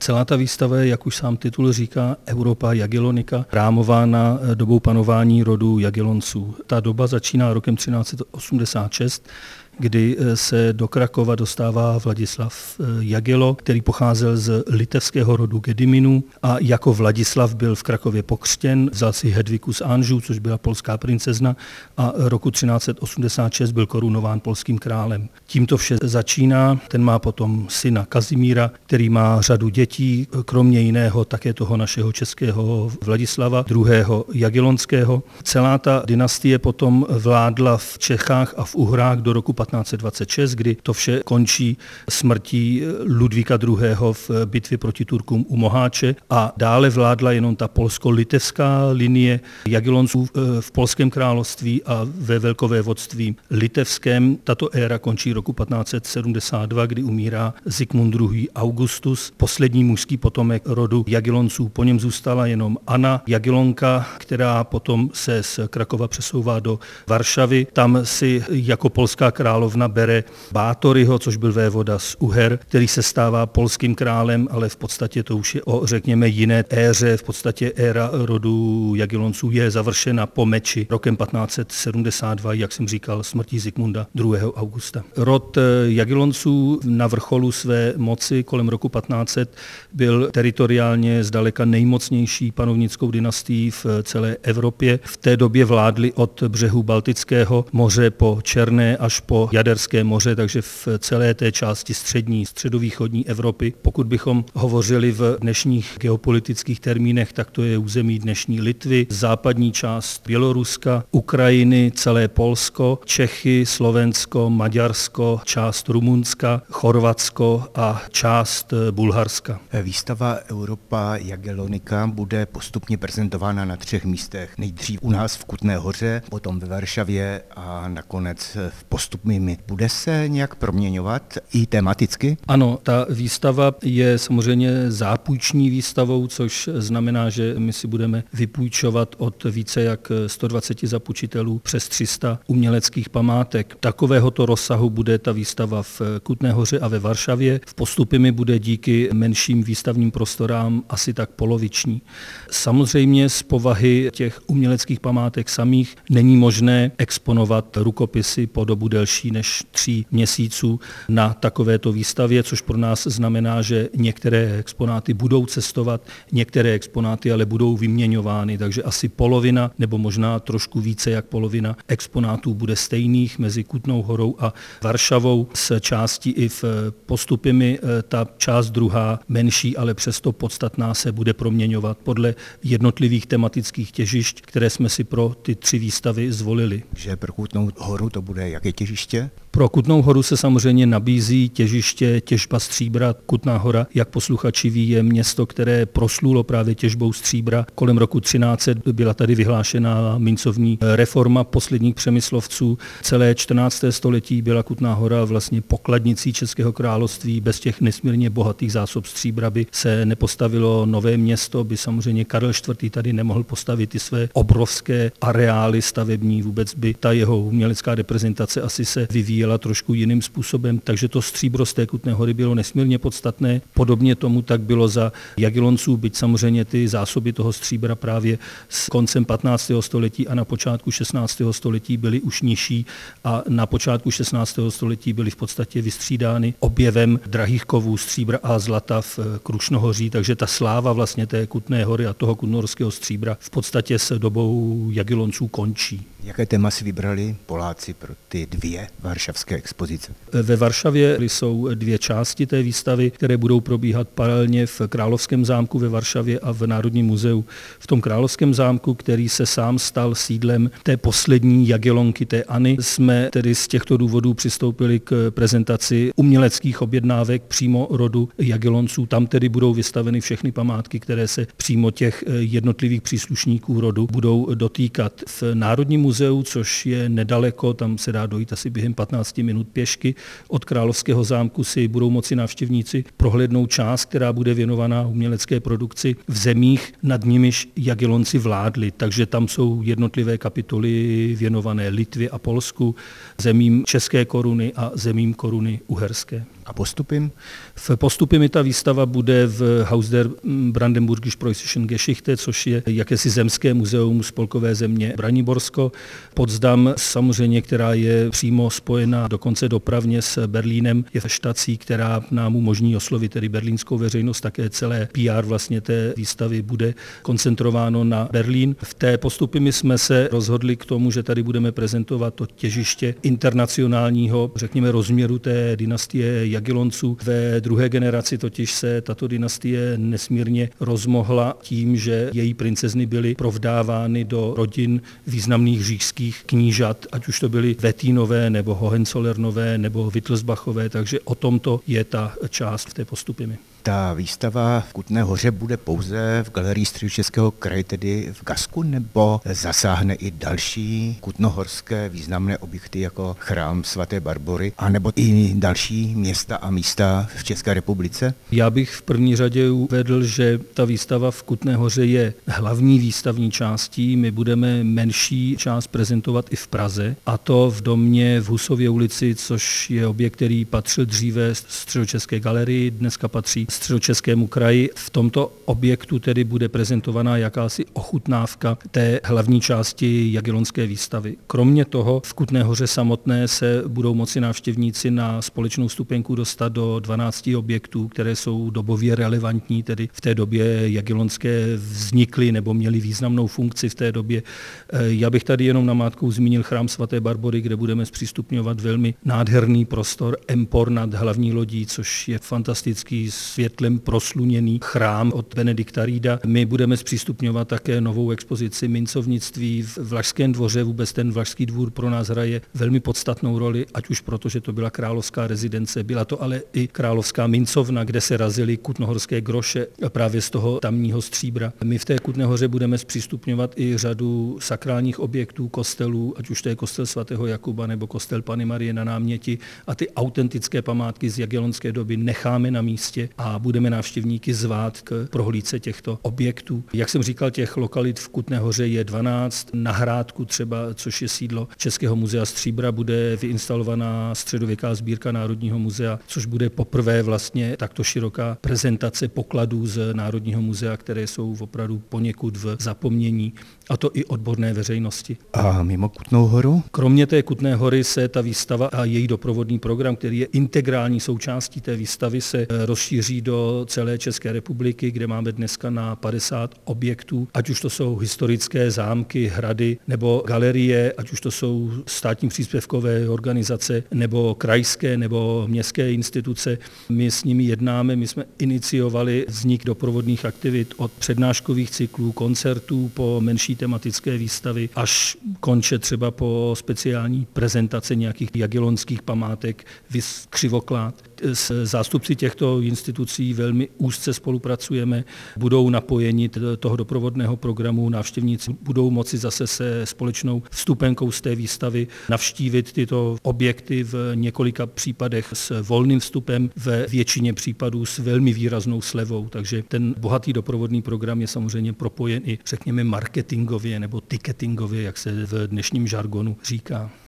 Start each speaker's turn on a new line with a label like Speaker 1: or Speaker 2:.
Speaker 1: Celá ta výstava je, jak už sám titul říká, Europa Jagellonica, rámována dobou panování rodu Jagellonců. Ta doba začíná rokem 1386, kdy se do Krakova dostává Vladislav Jagellon, který pocházel z litevského rodu Gediminů a jako Vladislav byl v Krakově pokřtěn, vzal si Hedviku z Anžou, což byla polská princezna, a roku 1386 byl korunován polským králem. Tímto vše začíná, ten má potom syna Kazimíra, který má řadu dětí, kromě jiného také toho našeho českého Vladislava II. Jagellonského. Celá ta dynastie potom vládla v Čechách a v Uhrách do roku 1526, kdy to vše končí smrtí Ludvíka II. V bitvě proti Turkům u Moháče a dále vládla jenom ta polsko-litevská linie Jagellonců v polském království a ve velkovévodství litevském. Tato éra končí roku 1572, kdy umírá Zikmund II. Augustus, poslední mužský potomek rodu Jagellonců. Po něm zůstala jenom Anna Jagellonka, která potom se z Krakova přesouvá do Varšavy. Tam si jako polská královna bere Bátoryho, což byl vévoda z Uher, který se stává polským králem, ale v podstatě to už je o, řekněme, jiné éře. V podstatě éra rodu Jagellonců je završena po meči rokem 1572, jak jsem říkal, smrtí Zikmunda II. Augusta. Rod Jagellonců na vrcholu své moci kolem roku 1500 byl teritoriálně zdaleka nejmocnější panovnickou dynastií v celé Evropě. V té době vládli od břehu Baltického moře po Černé až po Jaderské moře, takže v celé té části středovýchodní Evropy. Pokud bychom hovořili v dnešních geopolitických termínech, tak to je území dnešní Litvy, západní část Běloruska, Ukrajiny, celé Polsko, Čechy, Slovensko, Maďarsko, část Rumunska, Chorvatsko a část Bulharska.
Speaker 2: Výstava Europa Jagellonica bude postupně prezentována na 3 místech. Nejdřív u nás v Kutné Hoře, potom ve Varšavě a nakonec v Postupimi. Bude se nějak proměňovat i tematicky?
Speaker 1: Ano, ta výstava je samozřejmě zápůjční výstavou, což znamená, že my si budeme vypůjčovat od více jak 120 zapůjčitelů přes 300 uměleckých památek. Takovéhoto rozsahu bude ta výstava v Kutné Hoře a ve Varšavě. V Postupimi bude díky menším výstavním prostorám asi tak poloviční. Samozřejmě z povahy těch uměleckých památek samých není možné exponovat rukopisy po dobu delší než 3 měsíců na takovéto výstavě, což pro nás znamená, že některé exponáty budou cestovat, některé exponáty ale budou vyměňovány, takže asi polovina nebo možná trošku více jak polovina exponátů bude stejných mezi Kutnou Horou a Varšavou s částí i v Postupimi. Ta část druhá, menší, ale přesto podstatná, se bude proměňovat podle jednotlivých tematických těžišť, které jsme si pro ty 3 výstavy zvolili.
Speaker 2: Že pro Kutnou Horu to bude jaké těžiště?
Speaker 1: Pro Kutnou Horu se samozřejmě nabízí těžiště těžba stříbra. Kutná Hora, jak posluchači ví, je město, které proslulo právě těžbou stříbra. Kolem roku 1300 byla tady vyhlášena mincovní reforma posledních Přemyslovců. Celé 14. století byla Kutná Hora vlastně pokladnicí Českého království. Bez těch nesmírně bohatých zásob stříbra by se nepostavilo nové město, by samozřejmě Karel IV. Tady nemohl postavit ty své obrovské areály stavební. Vůbec by ta jeho umělecká reprezentace asi se vyvíjela trošku jiným způsobem, takže to stříbro z té Kutné Hory bylo nesmírně podstatné. Podobně tomu tak bylo za Jagellonců, byť samozřejmě ty zásoby toho stříbra právě s koncem 15. století a na počátku 16. století byly už nižší a na počátku 16. století byly v podstatě vystřídány objevem drahých kovů stříbra a zlata v Krušnohoří, takže ta sláva vlastně té Kutné Hory a toho kutnohorského stříbra v podstatě s dobou Jagellonců končí.
Speaker 2: Jaké téma si vybrali Poláci pro ty 2 varšavské expozice?
Speaker 1: Ve Varšavě jsou 2 části té výstavy, které budou probíhat paralelně v Královském zámku ve Varšavě a v Národním muzeu. V tom Královském zámku, který se sám stal sídlem té poslední Jagellonky, té Anny, jsme tedy z těchto důvodů přistoupili k prezentaci uměleckých objednávek přímo rodu Jagellonců. Tam tedy budou vystaveny všechny památky, které se přímo těch jednotlivých příslušníků rodu budou dotýkat. V Národním muzeu, což je nedaleko, tam se dá dojít asi během 15 minut pěšky. Od Královského zámku si budou moci návštěvníci prohlédnout část, která bude věnovaná umělecké produkci v zemích, nad nimiž Jagellonci vládli. Takže tam jsou jednotlivé kapitoly věnované Litvě a Polsku, zemím České koruny a zemím koruny uherské.
Speaker 2: A postupím?
Speaker 1: V postupím ta výstava bude v Haus der Brandenburgisch-Preußischen Geschichte, což je jakési zemské muzeum spolkové země Braniborsko. Potsdam samozřejmě, která je přímo spojená dokonce dopravně s Berlínem, je štací, která nám umožní oslovit tedy berlínskou veřejnost, také celé PR vlastně té výstavy bude koncentrováno na Berlín. V té postupy jsme se rozhodli k tomu, že tady budeme prezentovat to těžiště internacionálního, řekněme, rozměru té dynastie Jagiellonců. Ve druhé generaci totiž se tato dynastie nesmírně rozmohla tím, že její princezny byly provdávány do rodin významných říšských knížat, ať už to byly Wettínové nebo Hohenzollernové nebo Wittelsbachové, takže o tomto je ta část v té postupy.
Speaker 2: Ta výstava v Kutné Hoře bude pouze v galerii Středočeského kraje, tedy v Gasku, nebo zasáhne i další kutnohorské významné objekty jako chrám svaté Barbory, anebo i další města a místa v České republice?
Speaker 1: Já bych v první řadě uvedl, že ta výstava v Kutné Hoře je hlavní výstavní částí. My budeme menší část prezentovat i v Praze, a to v domě v Husově ulici, což je objekt, který patřil dříve Středočeské galerii, dneska patří Středočeskému kraji. V tomto objektu tedy bude prezentovaná jakási ochutnávka té hlavní části Jagellonské výstavy. Kromě toho v Kutné Hoře samotné se budou moci návštěvníci na společnou vstupenku dostat do 12 objektů, které jsou dobově relevantní, tedy v té době Jagellonské vznikly nebo měly významnou funkci v té době. Já bych tady jenom namátkou zmínil chrám svaté Barbory, kde budeme zpřístupňovat velmi nádherný prostor empor nad hlavní lodí, což je fantastický světlem prosluněný chrám od Benedikta Rieda. My budeme zpřístupňovat také novou expozici mincovnictví v Vlašském dvoře. Vůbec ten Vlašský dvůr pro nás hraje velmi podstatnou roli, ať už proto, že to byla královská rezidence, byla to ale i královská mincovna, kde se razily kutnohorské groše právě z toho tamního stříbra. My v té Kutné Hoře budeme zpřístupňovat i řadu sakrálních objektů, kostelů, ať už to je kostel svatého Jakuba nebo kostel Panny Marie na Náměti, a ty autentické památky z jagellonské doby necháme na místě a budeme návštěvníky zvát k prohlídce těchto objektů. Jak jsem říkal, těch lokalit v Kutné Hoře je 12. Na Hrádku třeba, což je sídlo Českého muzea stříbra, bude vyinstalovaná středověká sbírka Národního muzea, což bude poprvé vlastně takto široká prezentace pokladů z Národního muzea, které jsou opravdu poněkud v zapomnění, a to i odborné veřejnosti.
Speaker 2: A mimo Kutnou Horu?
Speaker 1: Kromě té Kutné Hory se ta výstava a její doprovodný program, který je integrální součástí té výstavy, se rozšíří do celé České republiky, kde máme dneska na 50 objektů, ať už to jsou historické zámky, hrady nebo galerie, ať už to jsou státní příspěvkové organizace nebo krajské nebo městské instituce. My s nimi jednáme, my jsme iniciovali vznik doprovodných aktivit od přednáškových cyklů, koncertů po menší tematické výstavy až konče třeba po speciální prezentace nějakých jagellonských památek, viz Křivoklád. S zástupci těchto institucí velmi úzce spolupracujeme, budou napojeni toho doprovodného programu, návštěvníci budou moci zase se společnou vstupenkou z té výstavy navštívit tyto objekty v několika případech s volným vstupem, ve většině případů s velmi výraznou slevou, takže ten bohatý doprovodný program je samozřejmě propojen i řekněme marketingově nebo ticketingově, jak se v dnešním žargonu říká.